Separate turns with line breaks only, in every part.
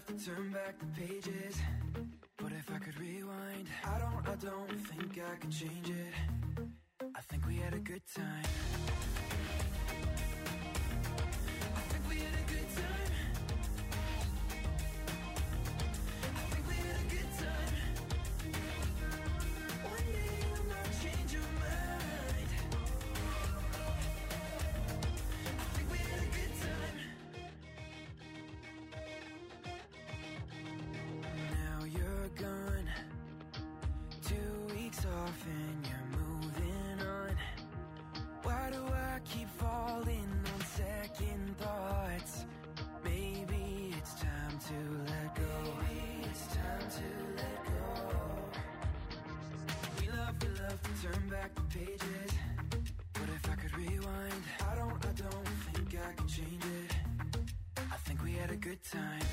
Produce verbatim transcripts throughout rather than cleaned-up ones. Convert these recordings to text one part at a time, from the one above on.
love to turn back the pages, but if I could rewind, I don't, I don't think I could change it. I think we had a good time. I think we had a good time. I think we had a good time. One day you might change your mind. I think we had a good time. Now you're gone, two weeks off and you're moving on. Why do I keep falling on second thoughts? Maybe it's time to let go. Maybe it's time to let go. We love, we love to turn back the pages, but if I could rewind, I don't, I don't think I could change it. I think we had a good time.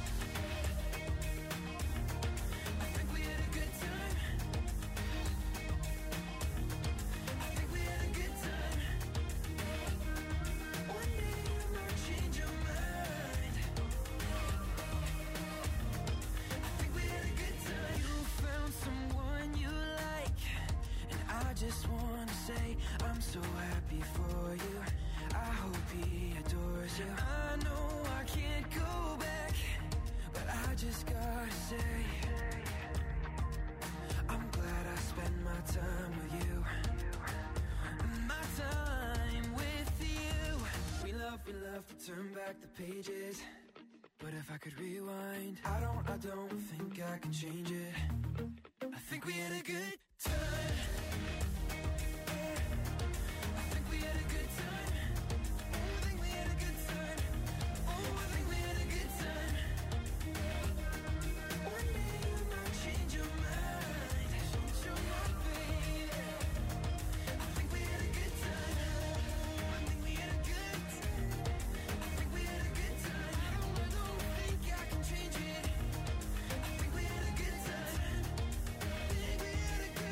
I think we had a good time. I think we had a good time. One day you might change your mind. I think we had a good time. You found someone you like, and I just wanna say I'm so happy for you. I hope he adores you. I know I can't go back, but I just gotta say I'm glad I spent my time with you. My time with you. We love, we love to turn back the pages, but if I could rewind, I don't, I don't think I can change it. I think we had a good time. I think we had a good time. Oh, I think we had a good time. Oh, I think we had a good time. One day you might change your mind. Change your mind, baby. I think we had a good time. I think we had a good time. I think we had a good time. I don't, I don't think I can change it. I think we had a good time. I think we had a good time.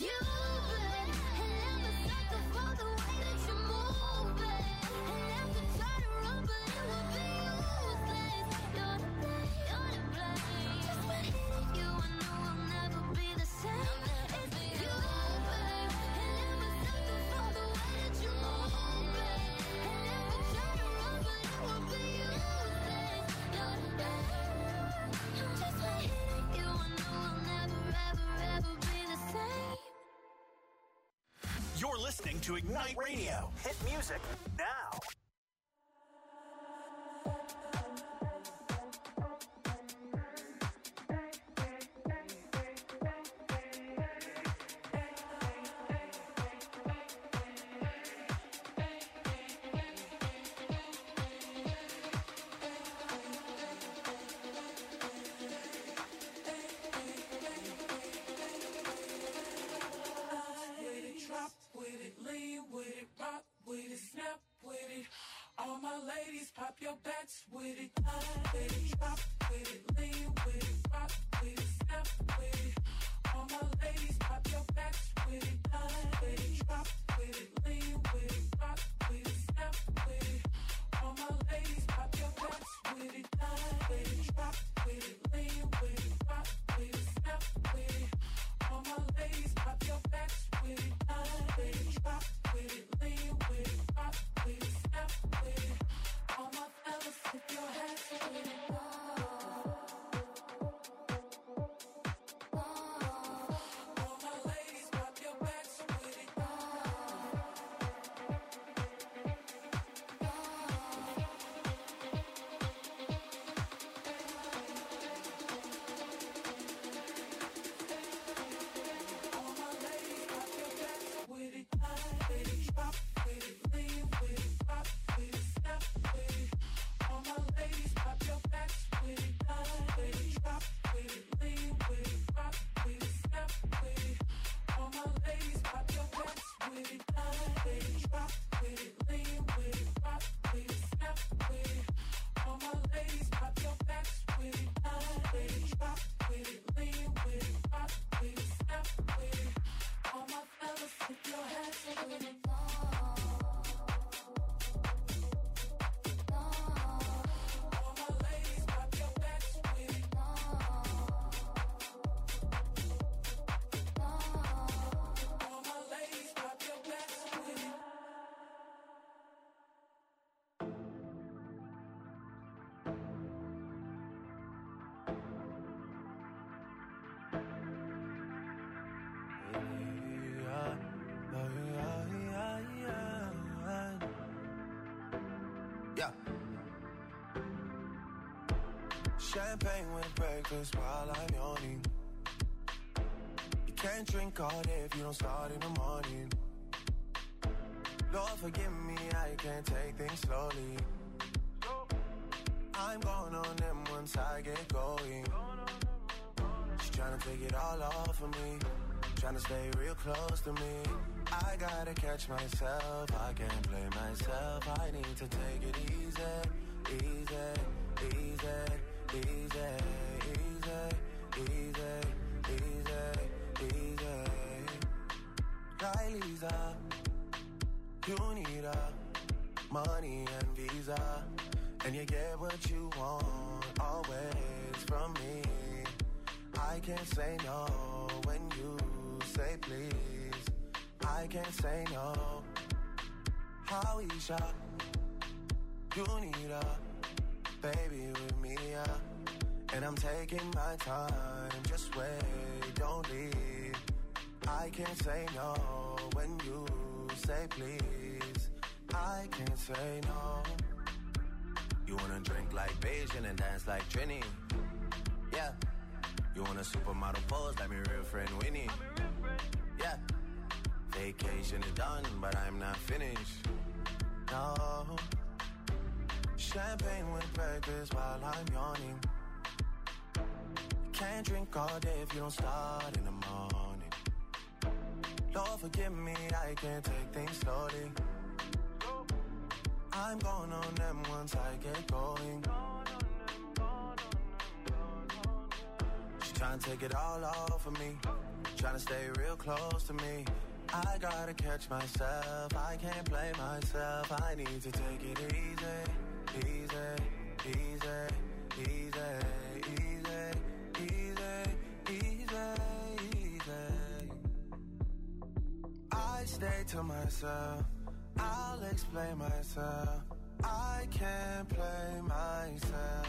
you, babe. And I'm a sucker for the way that you move, babe. And I could try to run, but it would be useless. You're to blame, you're to blame. Just by hitting you, I know I'll never be the same. It's you, babe. And I'm a sucker for the way that you move, babe. And I could try to run, but it would be useless. You're to blame. Just by hitting you, I know I'll never, ever, ever be the same.
You're listening to Ignite Radio. Hit music now.
With it, drop with it, lean with it, rock with it, snap with it. All my ladies, pop your backs with it. With it, drop with it, lean with it, rock with it, snap with it. All my ladies, pop your backs with it. With it, drop with it, lean with it, rock with it, snap with it. All my ladies, pop your backs with it. With it, drop with it, lean with it, rock with it, snap with it. All my ladies, pop your backs with it. With it, drop with it, lean with it, rock with it, snap with it. All my fellas, tip your hats with it. All my ladies, pop your backs with it. All my ladies, pop your backs with it. With it, drop with it, lean with it, rock with it, snap with it. All my ladies, pop your backs with it. With it, drop with it, lean with it, rock with it, snap with it. All my ladies, pop your backs with it. With it, drop with it, lean with it, rock with it, snap with it. All my ladies, pop your backs with it. With it, drop with it, lean with it, rock with it, snap with it. All my fellas, tip your hats with it. All my ladies, pop your backs with it. All my ladies, pop your backs with it.
Yeah. Champagne with breakfast while I'm yawning. You can't drink all day if you don't start in the morning. Lord forgive me, I can't take things slowly. I'm going on them once I get going. She's trying to take it all off of me, trying to stay real close to me. I gotta catch myself, I can't blame myself. I need to take it easy, easy, easy, easy, easy, easy, easy, easy. Kylie's up, you need a money and visa, and you get what you want always from me. I can't say no when you say please. I can't say no. Howeisha, you need a baby with me, yeah. And I'm taking my time, just wait, don't leave. I can't say no when you say please. I can't say no. You wanna drink like Beijing and dance like Trini, yeah. You want a supermodel pose like my real friend Winnie, yeah. Vacation is done, but I'm not finished, no. Champagne with breakfast while I'm yawning. You can't drink all day if you don't start in the morning. Lord forgive me, I can't take things slowly. I'm going on them once I get going. She's trying to take it all off of me, tryna stay real close to me. I gotta catch myself, I can't play myself. I need to take it easy, easy, easy, easy, easy, easy, easy, easy. I stay to myself, I'll explain myself. I can't play myself.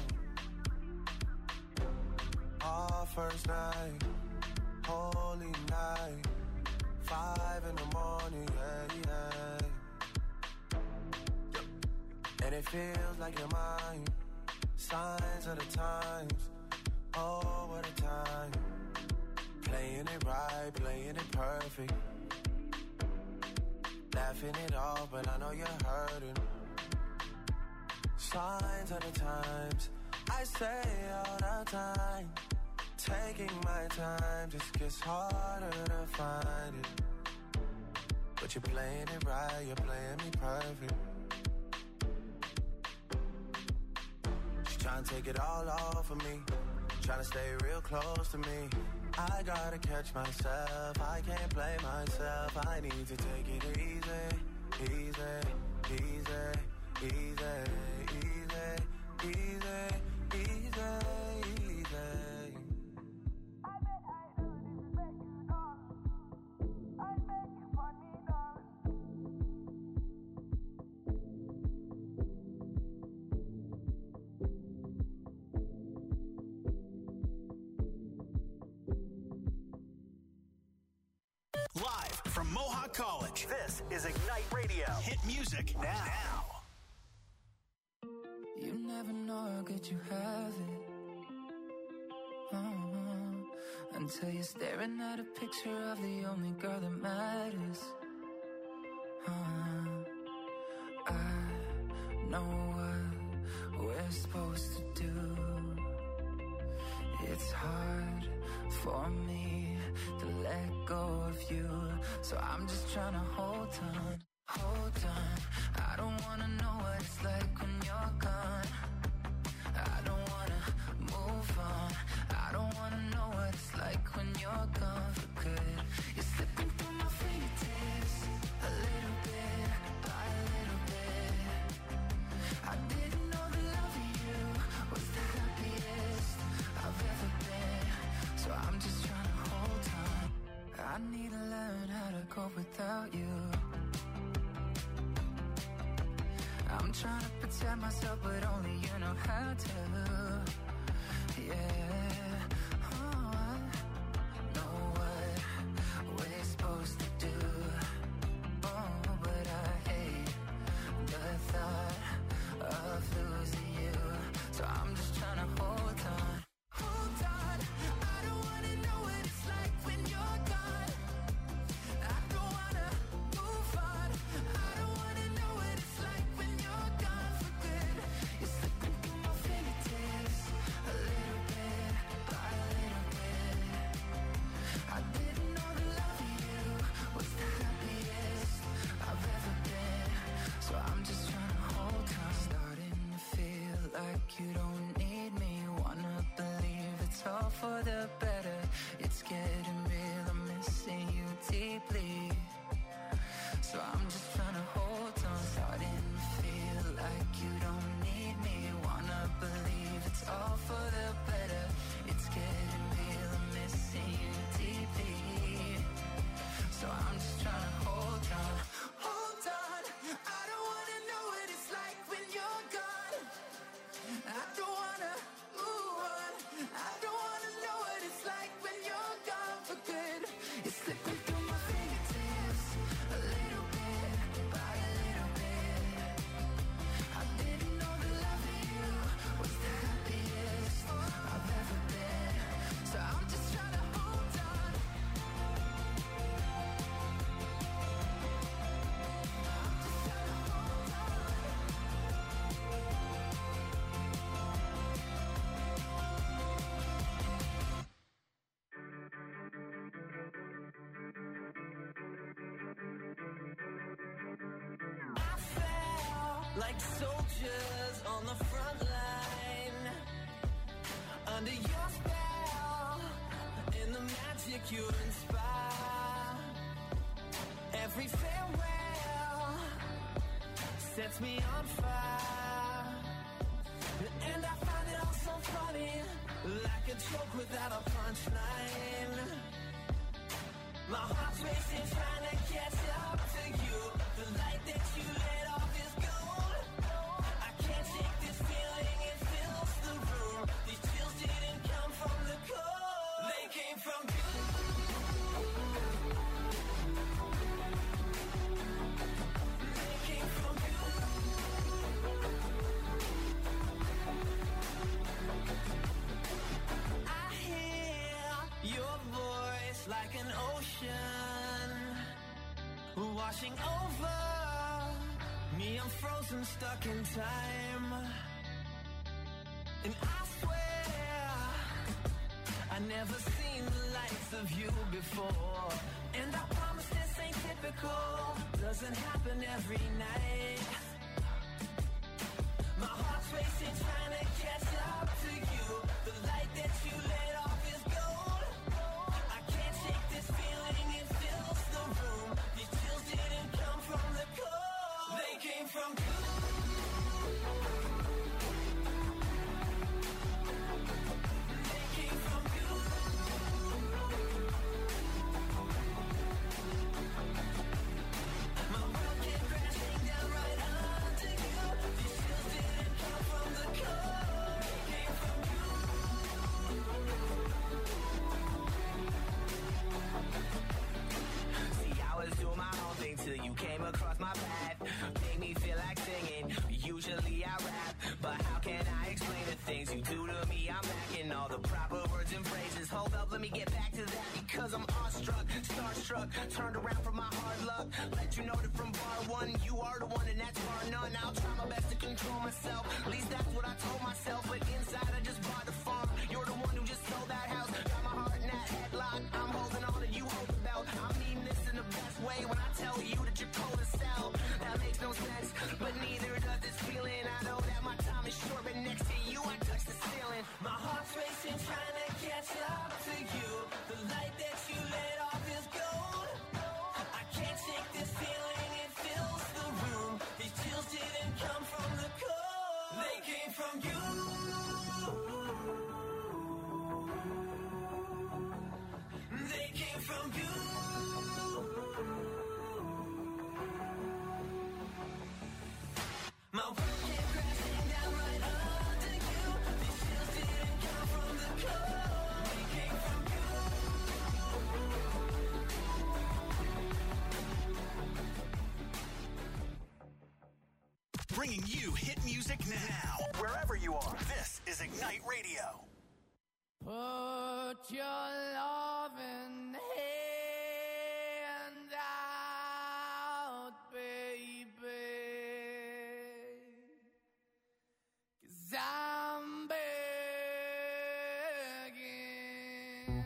Our first night, holy night, five in the morning, yeah, yeah. And it feels like you're mine. Signs of the times, oh, what a time. Playing it right, playing it perfect. Laughing it off, but I know you're hurting. Signs of the times, I say all the time. Taking my time just gets harder to find it. But you're playing it right, you're playing me perfect. She's trying to take it all off of me, trying to stay real close to me. I gotta catch myself, I can't play myself. I need to take it easy, easy, easy, easy, easy, easy, easy, easy.
Live from Mohawk College, this is Ignite Radio. Hit music now. now.
You never know how good you have it. Uh-huh. Until you're staring at a picture of the only girl that matters. Uh-huh. I know what we're supposed to do. It's hard for me to let go of you, so I'm just trying to hold on, hold on. I don't wanna know what it's like when you're gone. I don't wanna move on. I don't wanna know what it's like when you're gone for good. You're slipping through my fingertips, a little bit by a little bit. I didn't know the love of you was the happiest I've ever been, so I'm just trying to hold on. I need to learn how to cope without you. I'm trying to protect myself, but only you know how to. Yeah, oh, I know what we're supposed to do. Oh, but I hate the thought of losing you, so I'm just trying to hold on. Hold on, I don't wanna know what it's like when you're gone. I don't wanna move on. I don't wanna know what it's like when you're gone for good. You're slipping through my fingertips, a little bit by a little bit. I didn't know the love of you was the happiest I've ever been, so I'm just trying to hold on. Starting to feel like you don't need me. Wanna believe it's all for the better. It's getting real, I'm missing you deeply, so I'm just trying to hold on. Starting to feel like you don't need me. Wanna believe it's all for the better. It's getting real, I'm missing you deeply, so I'm just trying to hold on. Hold on, I don't wanna know what it's like when you're gone. I don't wanna move on. I don't wanna know what it's like when you're gone for good. You're slipping through my fingertips, a little bit by a little bit. I didn't know the love of you was the happiest I've ever been, so I'm just trying to hold on. I'm just trying to hold on.
I fell like soldiers on the front line, under your spell, in the magic you inspire. Every farewell sets me on fire, and I find it all so funny, like a joke without a punchline. My heart's racing, trying to catch up to you. The light that you let off is gold. I can't shake this feeling, it fills the room. These chills didn't come from the cold, they came from you. They came from you. I hear your voice like an ocean washing over me. I'm frozen, stuck in time, and I swear I never seen the likes of you before. And I promise this ain't typical, doesn't happen every night. My heart's racing, trying to catch up to you. The light that you let off is gold. I can't shake this feeling, it fills the room. These chills didn't come from the cold, they came from you. They came from you. My world came crashing down right under you. These chills didn't come from the cold, they came from you. See, I was doing my own thing till you came across my path. Made me feel like singing. Usually I rap, but how can I explain the things you do to me? I'm lacking all the proper words and phrases. Hold up, let me get back to that, because I'm awestruck, starstruck, turned around from my hard luck. Let you know that from bar one, you are the one and that's bar none. I'll try my best to control myself, at least that's what I told myself. But inside I just bought the farm. You're the one who just sold that house. Got my heart in that headlock. I'm holding on and you hold the belt. I mean this in the best way when I tell you that you're cold as hell. That makes no sense, but neither does this feeling. I know that my time is short, but next to you I touch the ceiling. My heart's racing, trying to catch up to you. The light that you let off is gold. I can't shake this feeling, it fills the room. These chills didn't come from the cold, they came from you. They came from you. My world came crashing down right under you. These chills didn't come from the cold, they came from you.
Bringing you hit music now. Wherever you are, this is Ignite Radio.
Put your loving hand out, baby, 'cause I'm begging.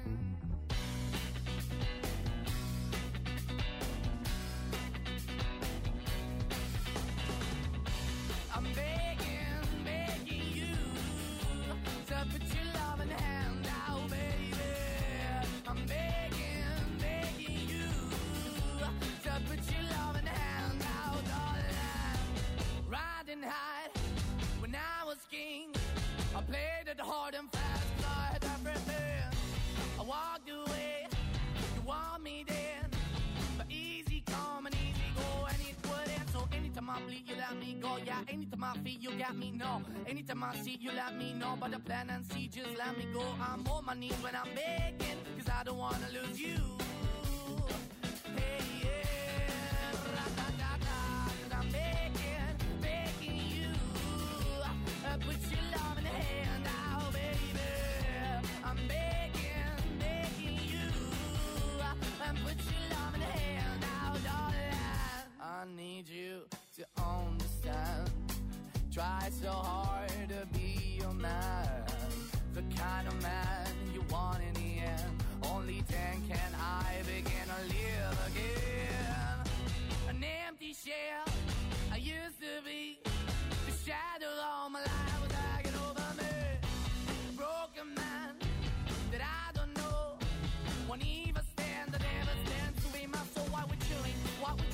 I'm begging, begging you to put your loving hand out, baby. I'm begging, begging you to put your loving hand out, darling. Riding high when I was king, I played it hard and fast, I had everything. I walked away, you want me then, but easy come and easy go, and it wouldn't. So anytime I bleed, you let me go. Yeah, anytime I feel, you got me, no. Anytime I see, you let me know. But the plan and see, just let me go. I'm on my knees when I'm begging, 'cause I don't wanna lose you. Hey, yeah, ra-da-da-da, 'cause I'm begging, begging you, uh, put your love in the hand out, baby. I'm begging, begging you, uh, and put your love in the hand out, darling. I need you to understand. Try so hard to be your man, the kind of man you want in the end. Only then can I begin to live again. An empty shell I used to be, the shadow all my life was hanging over me. A broken man that I don't know, won't even stand, I never stand to be my soul. Why we chilling, why we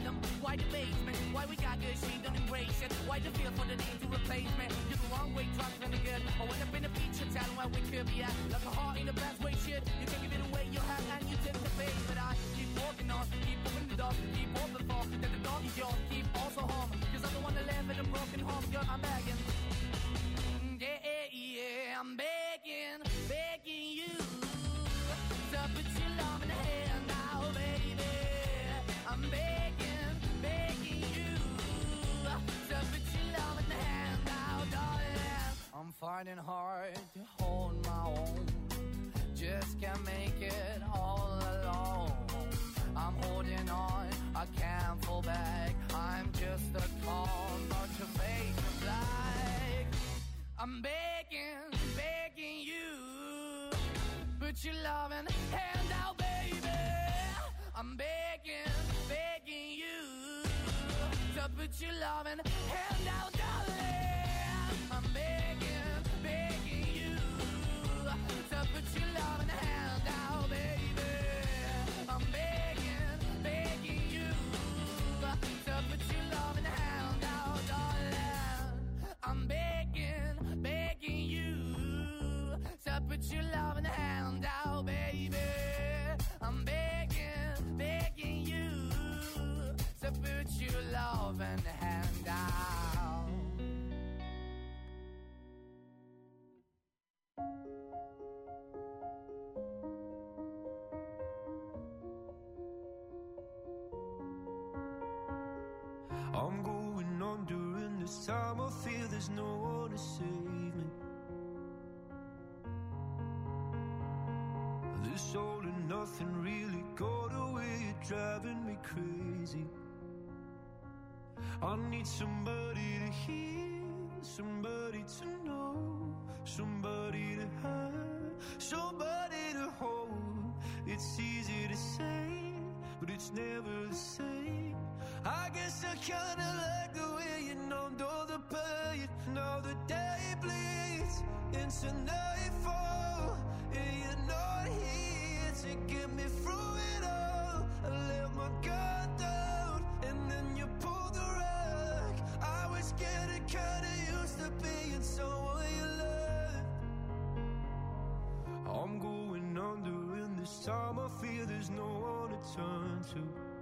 asylum? Why the basement? Why we got good, she don't embrace it? Why the feel for the need to replace me? You're the wrong way, drunk and the good. I went up in a feature town where we could be at. Like a heart in the best way, shit. You can give it away, you have, and you tend to pay. But I keep walking on, keep moving the dog, keep open for that the dog is yours, keep also home. Cause I'm the one that live in a broken home, girl, I'm begging. Yeah, yeah, yeah, I'm begging, begging you to put your love in the hand now, baby. I'm begging, begging you to put your love in the hand now, darling. I'm finding hard to hold my own, just can't make it all alone. I'm holding on, I can't fall back. I'm just a call, not to fade to black. I'm begging, begging you, put your loving hand out, baby. I'm begging, begging you, to put your loving hand out, darling. I'm begging, begging you, to put your loving hand out, baby. I'm begging, begging you, to put your loving hand out, darling. I'm begging, begging you, to put your loving hand out, baby. I'm begging, begging you, to put your loving hand out.
I'm going on during this time. I feel there's no one to save me. This all and nothing really got away, you're driving me crazy. I need somebody to hear, somebody to know, somebody to have, somebody to hold. It's easy to say, but it's never the same. I guess I kinda like the way you numbed all the pain. Now the day bleeds into nightfall, and you're not here to get me through it all. I let my guard down, and then you pulled the rug. I was getting kinda used to being someone you loved. I'm going under in this time. I feel there's no one to turn to.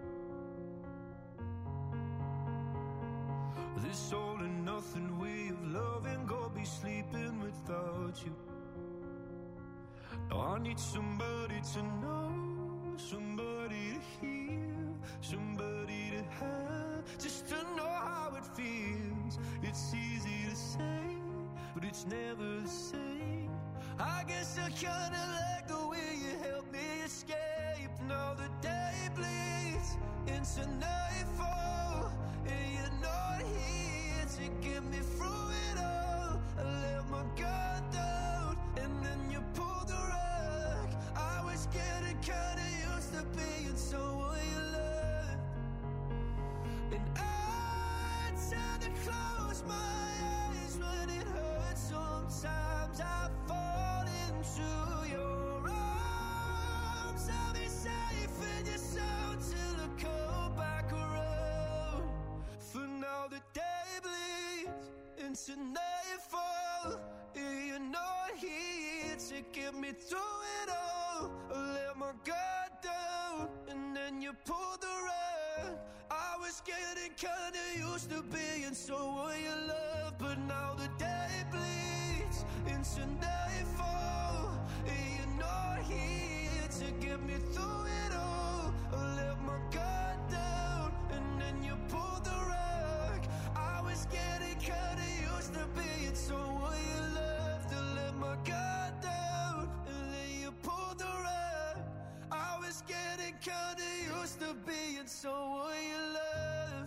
This all and nothing way of loving, go be sleeping without you. Now I need somebody to know, somebody to hear, somebody to have, just to know how it feels. It's easy to say, but it's never the same. I guess I kinda like the way you help me escape. Now the day bleeds into nightfall, and you're not here to get me through it all. I let my guard down, and then you pulled the rug. I was getting kinda used to being someone you loved. And I tend to close my eyes when it hurts. Sometimes I fall into your arms. I'll be safe in your sound till I come back around. For now the day bleeds into nightfall, and you're not here to get me through it all. I let my guard down, and then you pulled the rug. I was getting kinda used to being someone you love, but now the day bleeds into nightfall, and you're not here to get me through it all. I let my guard down, and then you pulled the rug. I was getting kinda used to being someone you loved. I let my guard down, and then you pulled the rug. I was getting kinda used to being someone you loved.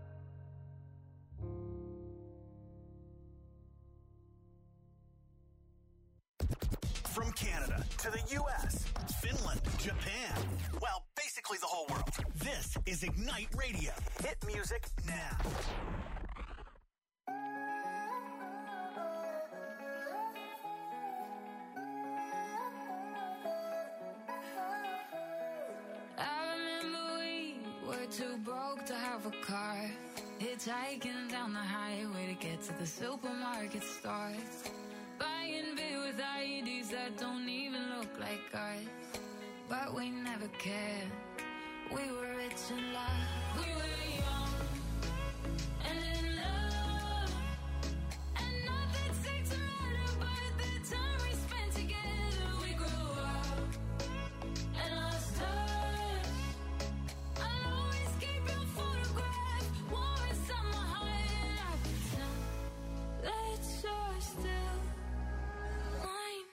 From Canada to the U S, Finland, Japan, well, basically the whole world. This is Ignite Radio. Hit music now.
I remember we were
too broke to have a car. Hitchhiking down the highway to get to the supermarket store. Buying beer with I Ds that don't even look like ours. But we never cared. We were rich and loved. We were young and in love, and nothing seemed to matter but the time we spent together. We grew up and lost touch. I'll always keep your photograph warm inside my heart, and I pretend that you're still mine.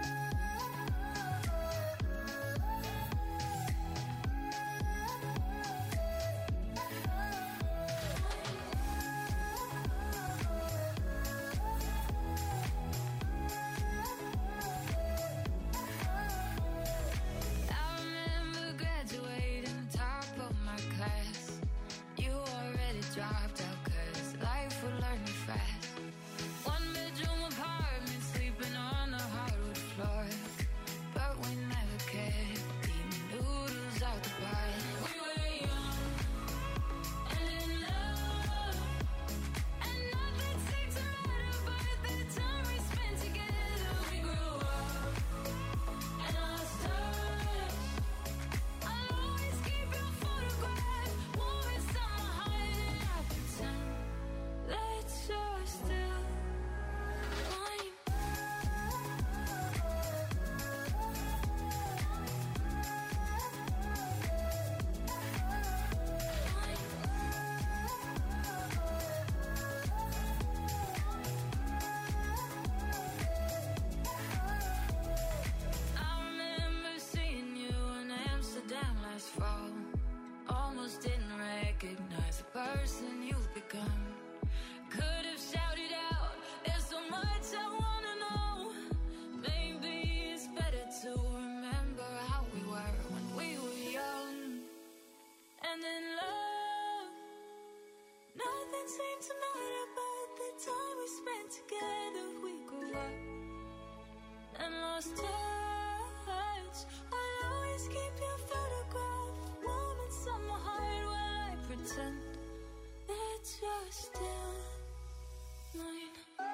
I remember graduating top of my class. You already dropped out 'cause life would learn you fast. One bedroom apartment, sleeping on the hardwood floor. But we never cared, eating noodles out the bar. We were young and in love, and nothing seemed to matter but the time we spent together. We grew up and lost touch. I'll always keep your photograph warm inside my heart, and I pretend that you're still mine. I remember seeing you in Amsterdam last fall. Almost didn't recognize the person you've become. Could have shouted out, there's so much I wanna know. Maybe it's better to remember how we were when we were young and in love. Nothing seemed to matter but the time we spent together. We grew up and lost touch. I'll always keep your photograph warm inside my heart while I pretend that you're still mine.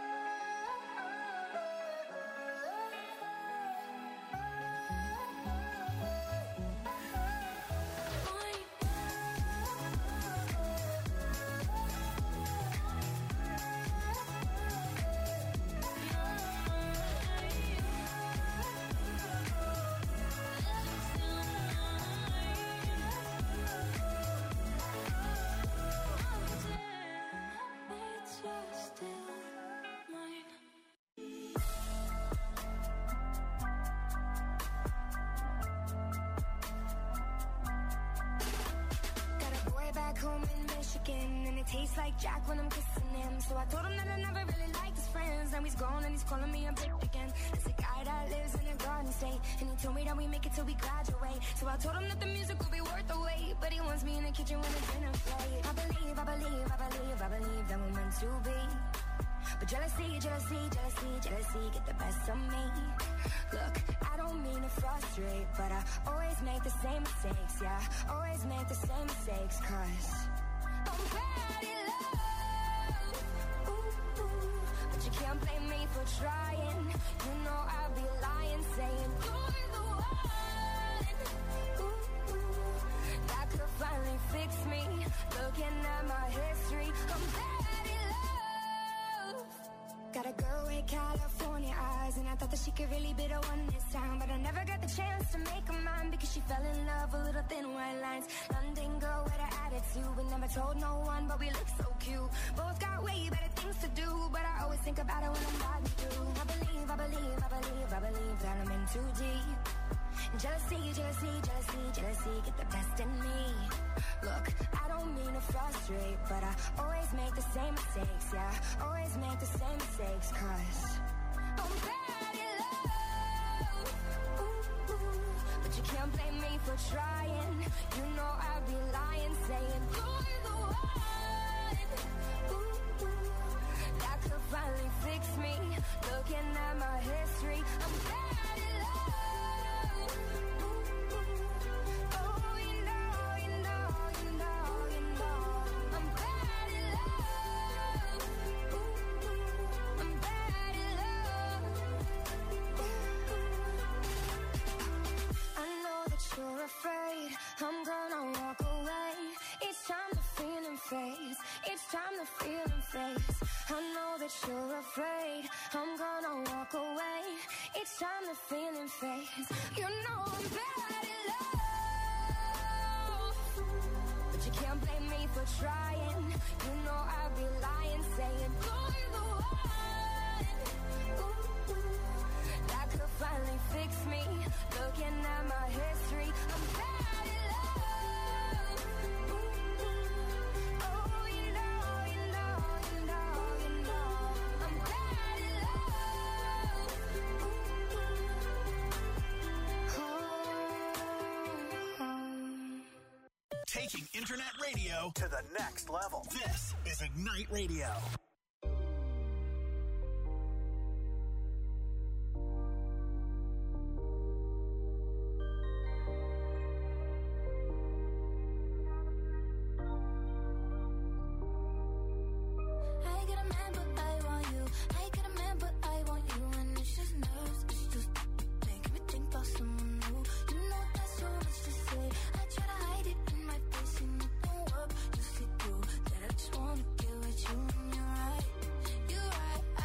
Got a boy back home in Michigan, and it tastes like Jack when I'm kissing him. So I told him that I never really liked his friends. Now he's gone and he's calling me a bitch again. It's a guy that lives in a garden state, and he told me that we make it till we graduate. So I told him that the music will be worth the wait, but he wants me in the kitchen when the dinner plate. I believe, I believe, I believe, I believe that we're meant to be. But jealousy, jealousy, jealousy, jealousy get the best of me. Look, I don't mean to frustrate, but I always make the same mistakes, yeah. Always make the same mistakes, 'cause I'm bad in love. Ooh, ooh. But you can't blame me for trying. You know I'd be lying, saying you're the one. Ooh, ooh. That could finally fix me. Looking at my history, I'm bad in love. Got a girl with California eyes, and I thought that she could really be the one this time. But I never got the chance to make her mine, because she fell in love with little thin white lines. London girl with an attitude, we never told no one, but we look so cute. Both got way better things to do, but I always think about it when I'm riding through. I believe, I believe, I believe, I believe that I'm in too deep. Jealousy, jealousy, jealousy, jealousy get the best in me. Look, I don't mean to frustrate, but I always make the same mistakes, yeah. Always make the same mistakes, 'cause I'm bad in love. Ooh, ooh. But you can't blame me for trying. You know I'd be lying, saying you're the one. Ooh, ooh. That could finally fix me. Looking at my history, I'm bad in love. Ooh, ooh. Oh, you know, you know, you know. I know that you're afraid I'm gonna walk away each time the feeling fades. You know I'm bad at love, but you can't blame me for trying. You know I'd be lying saying you're the one. Ooh, that could finally fix me. Looking at my history, I'm bad at love. Ooh, oh, you know, you know, you know, you know, I'm bad at love. Ooh, oh, oh.
Taking internet radio to the next level. This is Ignite Radio.
I get a man, but I want you. I get a man, but I want you. And it's just nerves, it's just making me think about someone new. You know that's so much to say. I try to hide it in my face and it don't work. You see through that I just wanna get with you. And you're right, you're right. I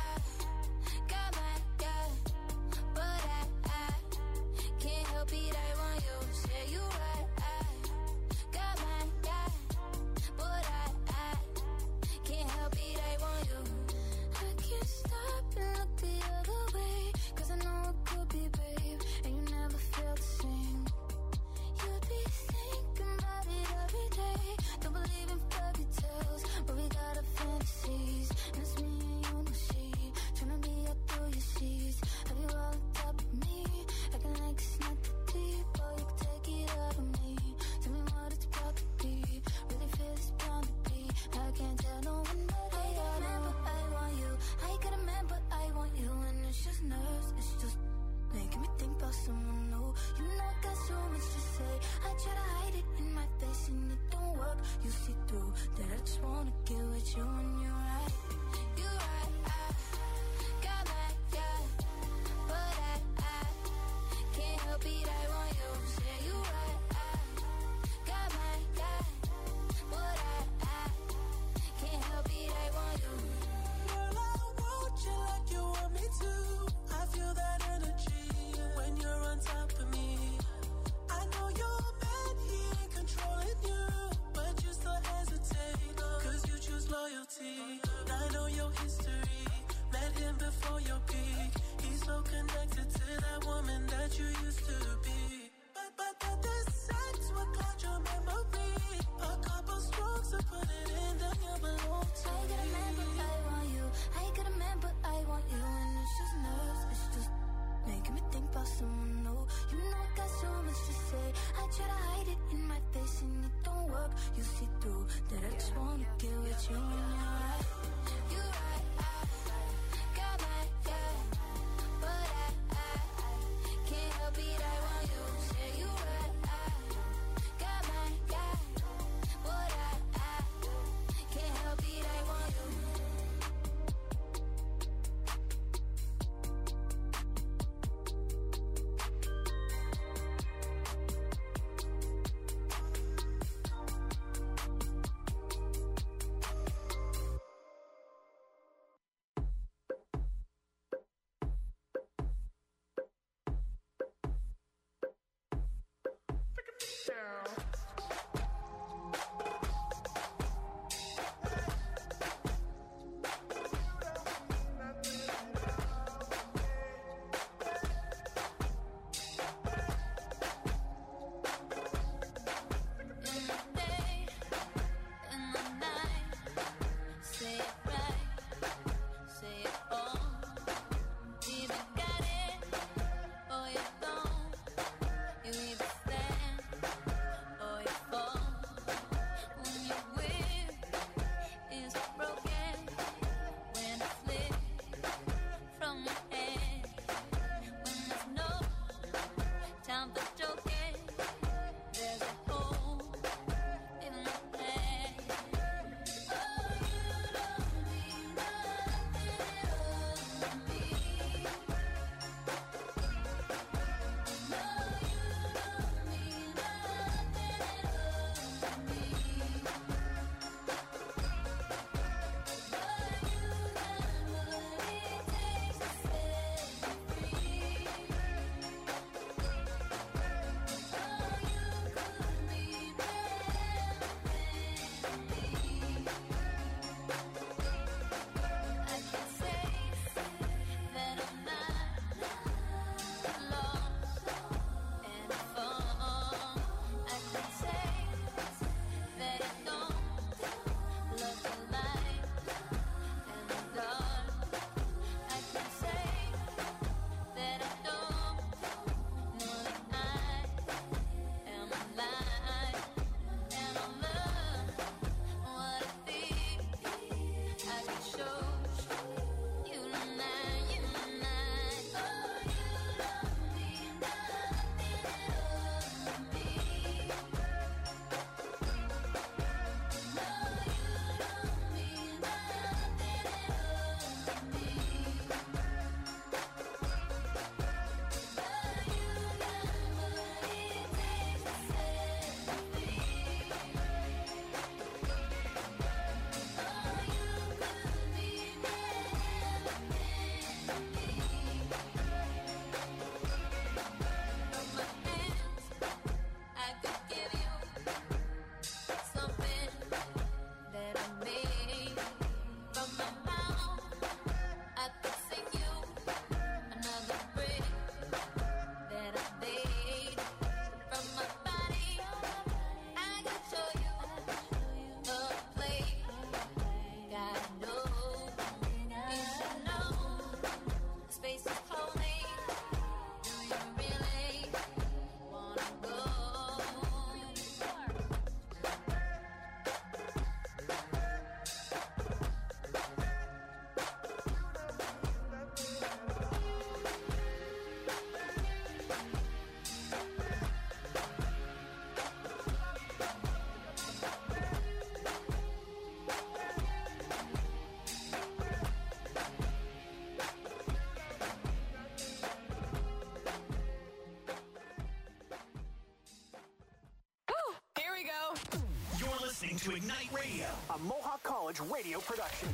got my guy, but I, I can't help it. I want you. Say you right. I got my guy, but I, I can't help it. I want you. I can't stop and look the other way, 'cause I know it could be, babe, and you never feel the same. You'd be thinking about it every day. Don't believe in fairy tales, but we got our fantasies. And it's me and you, no she. Tryna be up through your sheets. Have you all on top of me? Acting like it's not that deep, or you can take it out of me. Tell me what it's about to be. Really feel it's bound to be. I can't tell no one, but I got a man, but I want you. I got a man, but I want you. And it's just nerves, it's just making me think about someone new. You know I got so much to say. I try to hide it in my face and it don't work. You see through that I just wanna get with you. And you're right, you're right. I got my guy, but I, I can't help it. I want you. Say you right. I got my guy, but I, I can't help it. I want you.
Girl, I want you like you want me to. I feel that energy when you're on top of me. I know you're mad, he ain't controlling you, but you still hesitate, 'cause you choose loyalty. I know your history, met him before your peak. He's so connected to that woman that you used to be. But, but, but the sex will cloud your memory. A couple strokes to put it in, then you belong to
I got a man, but I want you. I got a man, but I want you. And it's just nerves, it's just making me think about someone new. You know I got so much to say. I try to hide it in my face and it don't work. You see through that I just wanna get with you. And you're right, you're right. I got my guy, but I, I can't help it. I want you. Say you right. I got my guy, but I, I can't help it. I want you.
You're listening to Ignite Radio, a Mohawk College radio production.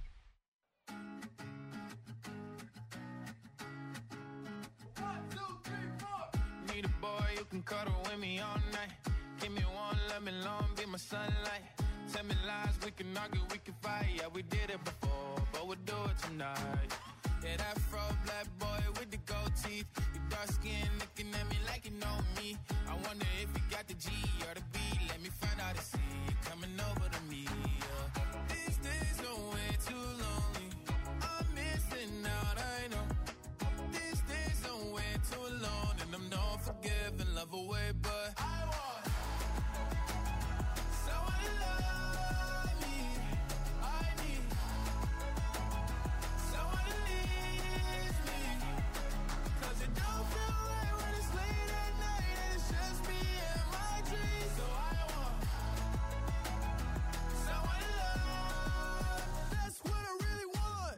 Need a boy you can cuddle with me all night. Give me one, let me long, be my sunlight. Tell me lies, we can argue, we can fight. Yeah, we did it before, but we'll do it tonight. Yeah, that fro black boy with the gold teeth. Your dark skin looking at me like you know me. I wonder if you got the G or the B. Let me find out and see you coming over to me. Yeah. These days are way too lonely. I'm missing out, I know. These days are way too long, and I'm not forgiving, love away, but I want someone to love me. I need someone to leave me, 'cause it don't feel right when it's late at night and it's just me and my dreams. So I want someone to love. That's what I really want.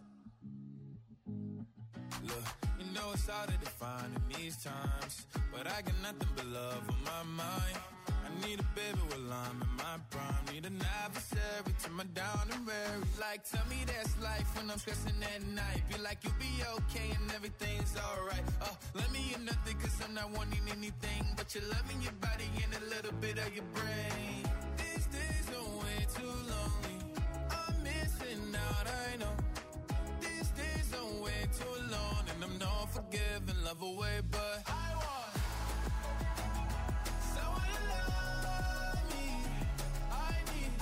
Look, you know it's hard to define in these times, but I got nothing but love on my mind. I need a baby while I'm in my prime. Need an adversary to my down and weary. Like, tell me that's life when I'm stressing at night. Be like, you'll be okay and everything's alright. Uh, let me in nothing, 'cause I'm not wanting anything but your love in your body and a little bit of your brain. These days are way too lonely. I'm missing out, I know. These days are way too long, and I'm not forgiving, love away, but I want someone to love me. I need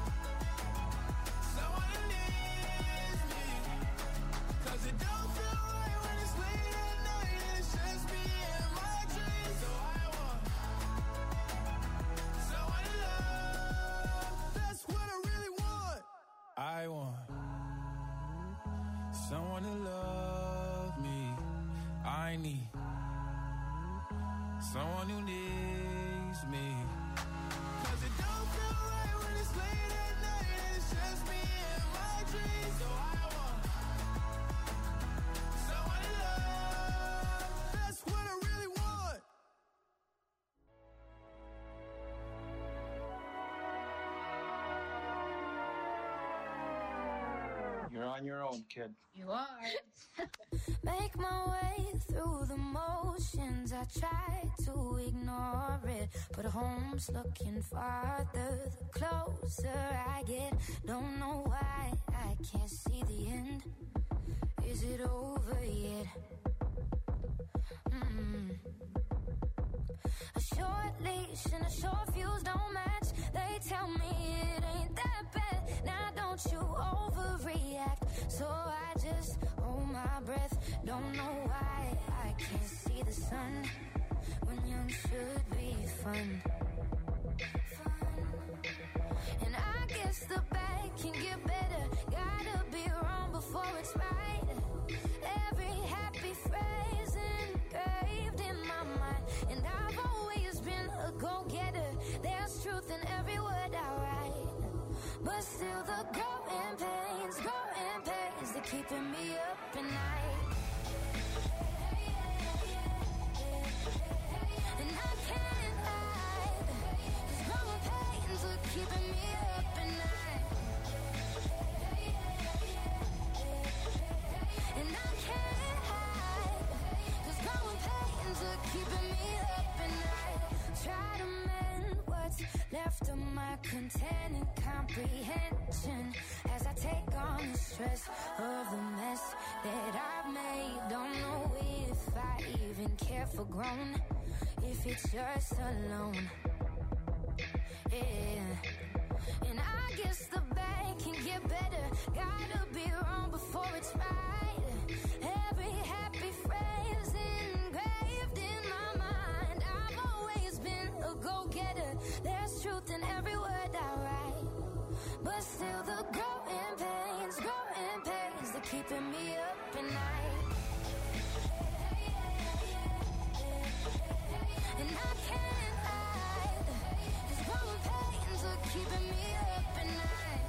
someone to leave me, 'cause it don't feel right when it's late at night and it's just me and my dreams. So I want someone to love. That's what I really want. I want someone to love me. I need someone who needs me, 'cause it don't feel right when it's late at night and it's just me and my dreams. So I want someone to love. That's what I really want.
You're on your own, kid.
You are.
Make my way through the motions. I try to ignore it, but home's looking farther the closer I get. Don't know why I can't see the end. Is it over yet? Mm. A short leash and a short fuse don't match. They tell me it ain't that bad. Now don't you overreact. So I just hold my breath. Don't know why I can't see the sun when young should be fun. Fun. And I guess the bad can get better. Gotta be wrong before it's right. Every happy phrase engraved in my mind. And I've always been a go-getter. There's truth in every word I write. But still the growing pains, growing pains, they're keeping me up at night. And I can't hide, 'cause growing pains are keeping me up at night. And I can't hide, 'cause growing pains are keeping me up at night. Try to mend what's left of my content and comprehension as I take on the stress of the mess that I've made. Don't know if I even care for grown, if it's just alone. Yeah. And I guess the bad can get better. Gotta be wrong before it's right. Every happy phrase engraved in my mind. I've always been a go-getter. There's truth in every word I write. But still the growing pains, growing pains, they're keeping me up at night. And I can't hide, 'cause growing pains are keeping me up at night.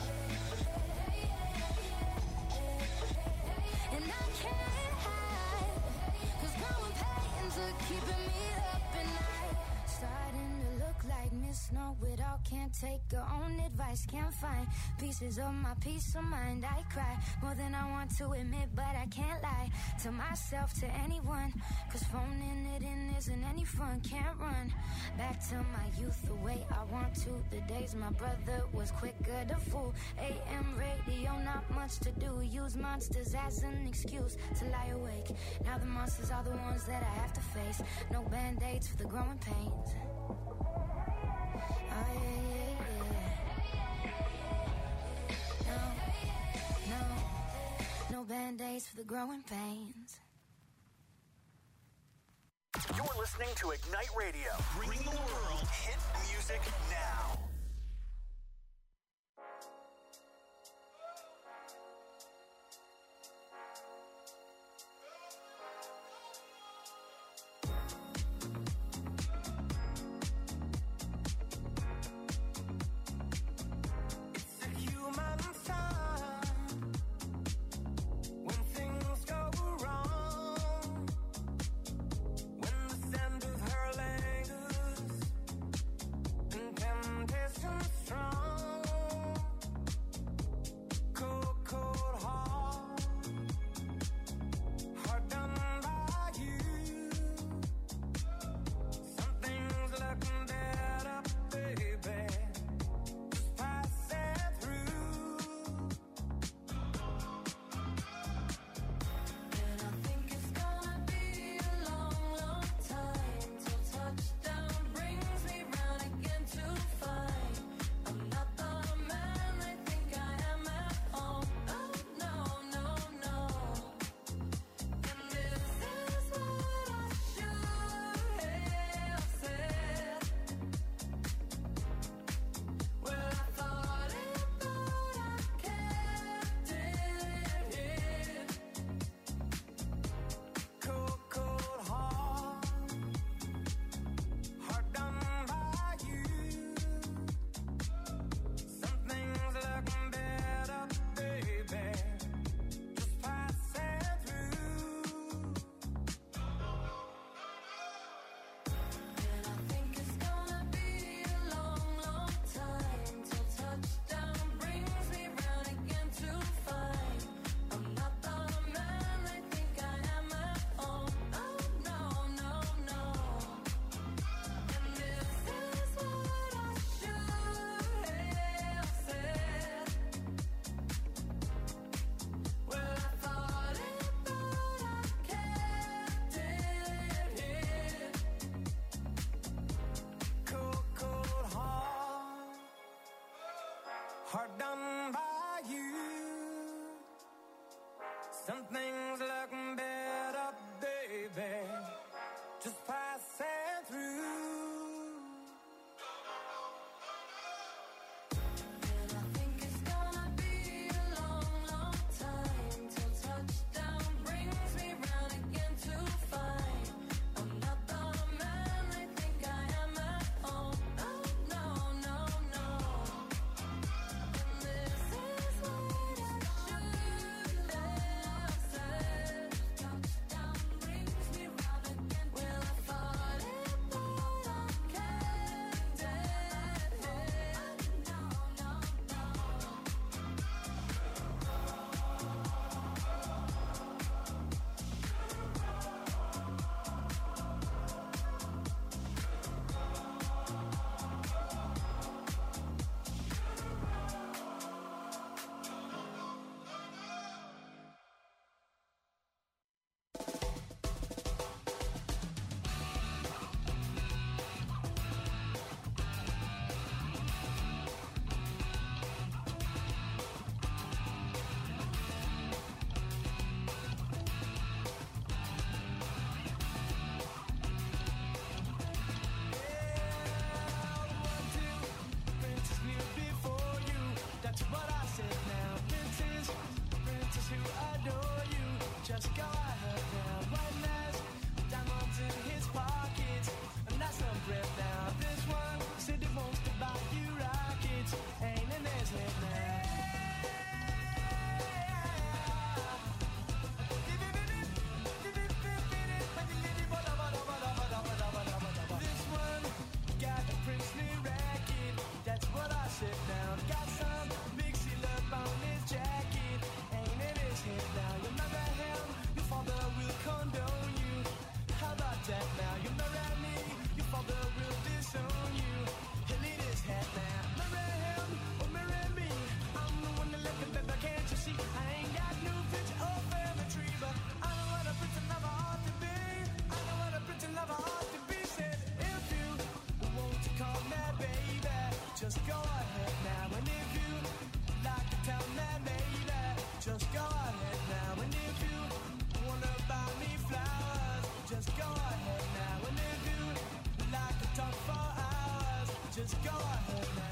And I can't hide, 'cause growing pains are keeping me up at night. Starting to look like Miss Snow with it all, can't take her own advice, can't find pieces of my peace of mind. I cry more than I want to admit, but I can't lie to myself, to anyone, cause phoning it in isn't any fun. Can't run back to my youth the way I want to. The days my brother was quicker to fool. A M radio, not much to do. Use monsters as an excuse to lie awake. Now the monsters are the ones that I have to face. No band-aids for the growing pains. Oh yeah, yeah, yeah. No, no, no band-aids for the growing pains.
You're listening to Ignite Radio, bringing the world hit music now.
Hard done by you. Some things look better, baby, just passing through. just go ahead now.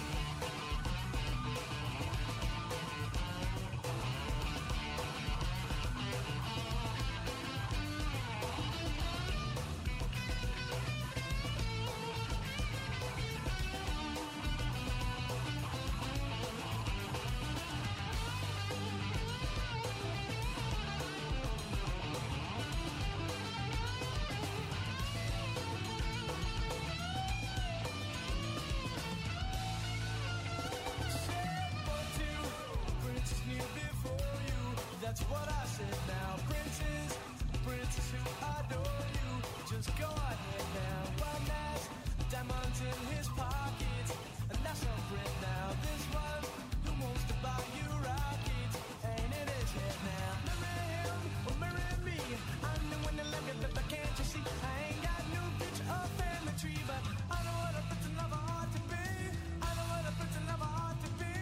That's what I said now. Princes, princes who adore you. Just go ahead now. One has diamonds in his pockets, and that's on print now. This one who wants to buy you rockets, ain't in his head now. Marry him or marry me. I'm the one that look at the back, can't you see? I ain't got no picture or family tree, but I know what a prince and lover ought to be. I know what a prince and lover ought to be.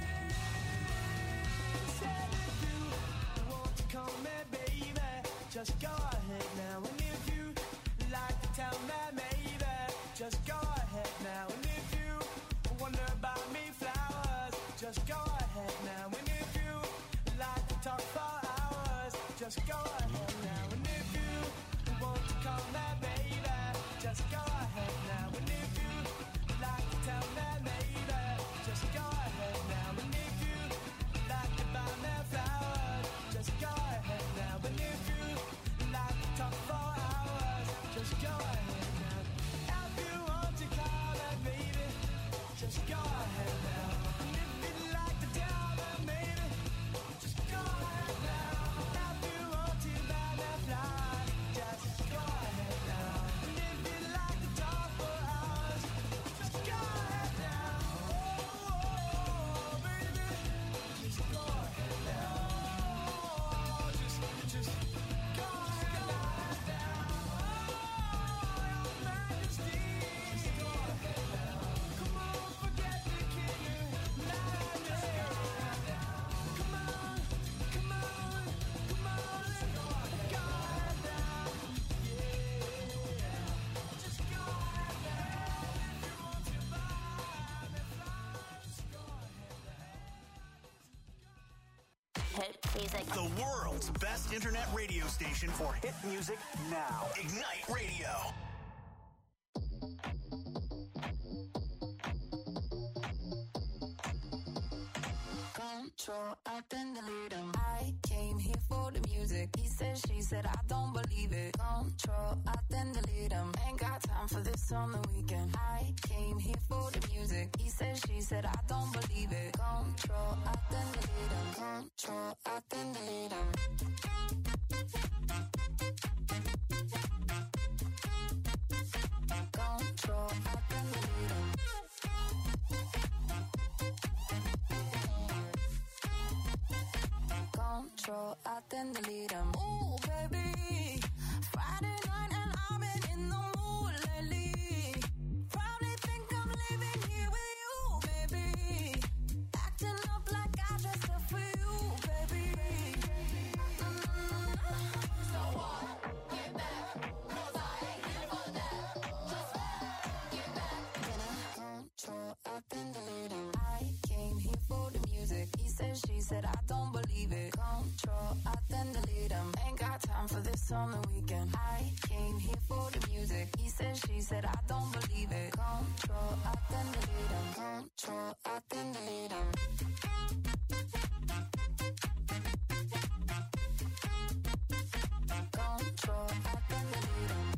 Said if you want to call me baby, just go ahead now. And if you like to tell me maybe, just go ahead now. And if you wonder about me flowers, just go ahead now. And if you like to talk for hours, just go ahead now. And if you want to call me baby, just go ahead now. And if you like to tell me maybe, just go ahead now. And if you like to buy me flowers, just go ahead now. But if you like to talk for hours, just go ahead now. If you want to call me baby, just go ahead now. And if you'd like to tell me maybe, just go ahead now. If you want to buy me flowers, just go ahead now. And if you'd like to talk for hours, just go ahead now. Oh, baby, just go ahead now. Just, just go ahead now. Oh, your majesty. Just go ahead now. Come on, forget the king. Come on, come on, come on. Let's go ahead now. Yeah. Just go ahead now. If you want to buy me flowers, just go ahead now.
Hit music. The world's best internet radio station for hit music now. Ignite Radio.
Control, I then delete him. I came here for the music. He said, she said, I don't believe it. Control, I then delete him. Ain't got time for this on the weekend. I came here for the music. He said, she said, I don't believe it. Control, I then delete him. Control, I then delete him. Control, I then delete him. Control, I then delete him. Ooh, baby, Friday night and I've been in the mood lately. Probably think I'm living here with you, baby. Acting up like I dressed up for you, baby. Mm-hmm. So what? Get back, 'cause I ain't here for that. Just get back. Can I control, I then delete him. I came here for the music. He said, she said, I don't believe it. Control, I then delete him. Ain't got time for this on the weekend. I came here for the music. He said, she said, I don't believe it. Control, I then delete him. Control, I then delete him. Control, I then delete him.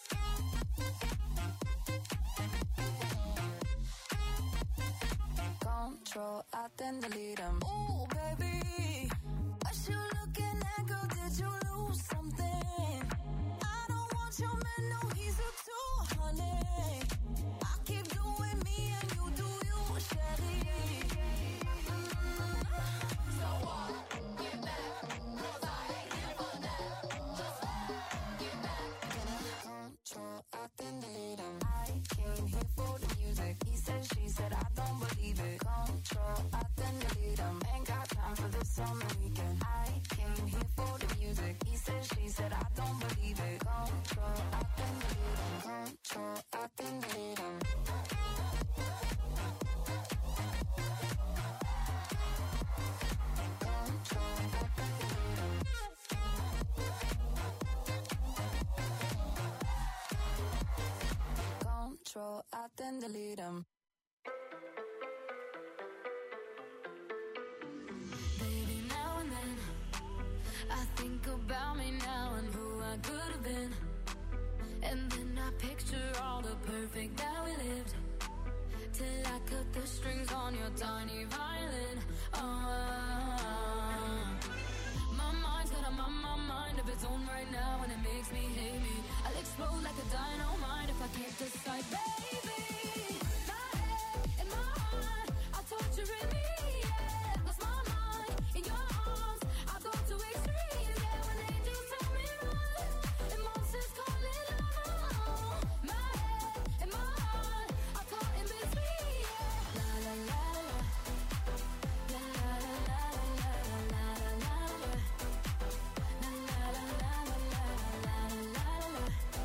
Control, I then delete him. Ooh, baby, what you looking at, girl? Did you lose something? I don't want your man, no, he's a two, honey. I keep doing me and you do you, Shelly. Mm-hmm. So what? Get back, 'cause I ain't here for that. Just get back. Can I control, I then delete him. I came here for the music. He said, she said, I don't believe it. Control, I then delete him. Ain't got time for this on the weekend. I came here for the music. He said, she said, I don't believe it. Control, I then delete him.
then delete them. Baby, now and then I think about me now and who I could have been. And then I picture all the perfect that we lived, till I cut the strings on your tiny violin. Oh, my mind's got a my, my mind of its own right now, and it makes me hate me. I'll explode like a dynamite if I can't decide, baby. My head and my heart are torturing me. Yeah, lost my mind in your arms. I go to extremes. Yeah, when angels tell me run, and monsters call it love. My head and my heart are caught in between. Yeah, la la la la, la la la la la la la la, la la la la la la la la.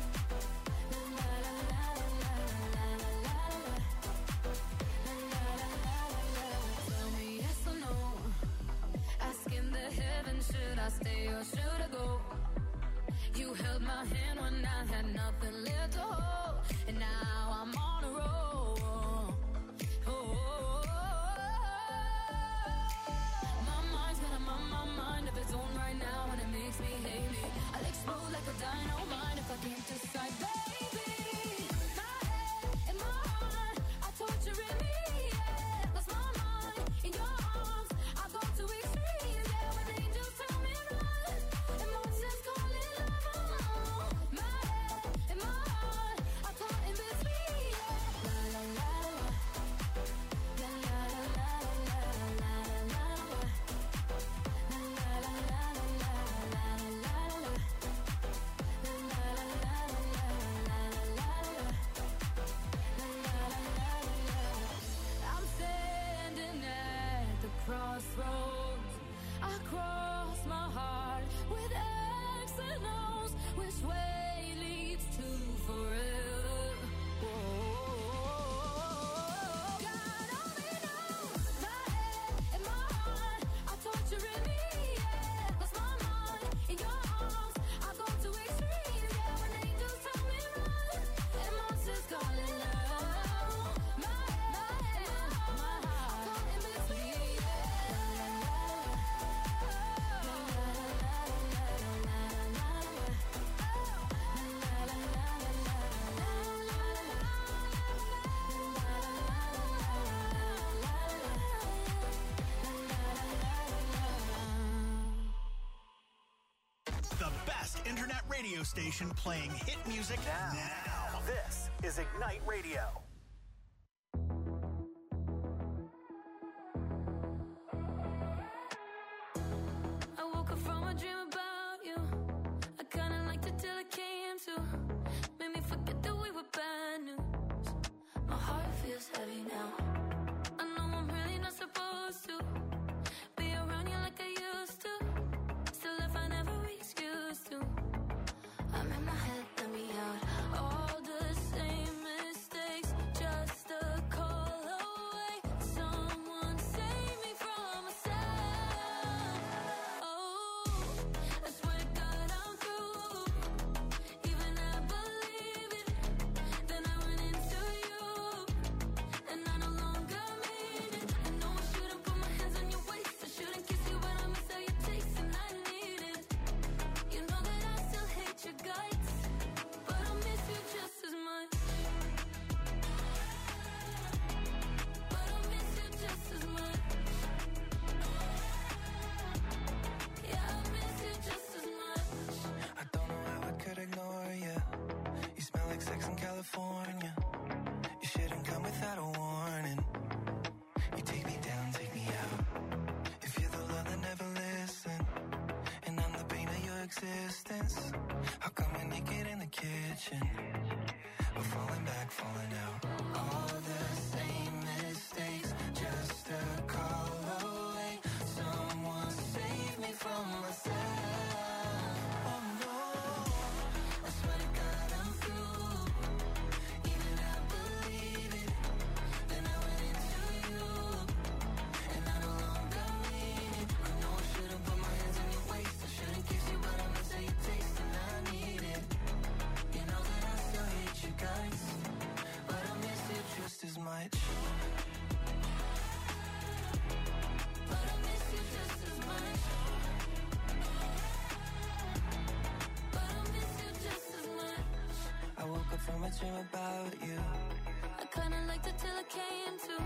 Tell me yes or no. Asking the heavens, should I stay or should I go? You held my hand when I had nothing left to hold, and now I'm on a roll. Oh, my mind's got a my, my mind of its own right now, and it makes me hate me. I'll explode like a dynamite if I can't decide, baby. My head and my heart are torturing me. Yeah, lost my mind in your arms. I go to extremes. Yeah, when angels tell me run, and monsters call it love. My head and my heart are caught in between. Yeah, la la la la, la la la la la la la la, la la la la la la la la. I'm standing at the crossroads. I cross my heart with X and O's. Which way leads to forever? Whoa. God only knows. My head and my heart are torturing me. Yeah, lost my mind in your arms. I go to extremes. Yeah, when angels tell me run, and monsters call it love. My head, my heart, my heart, caught in between.
The best internet radio station playing hit music now. Now. This is Ignite Radio.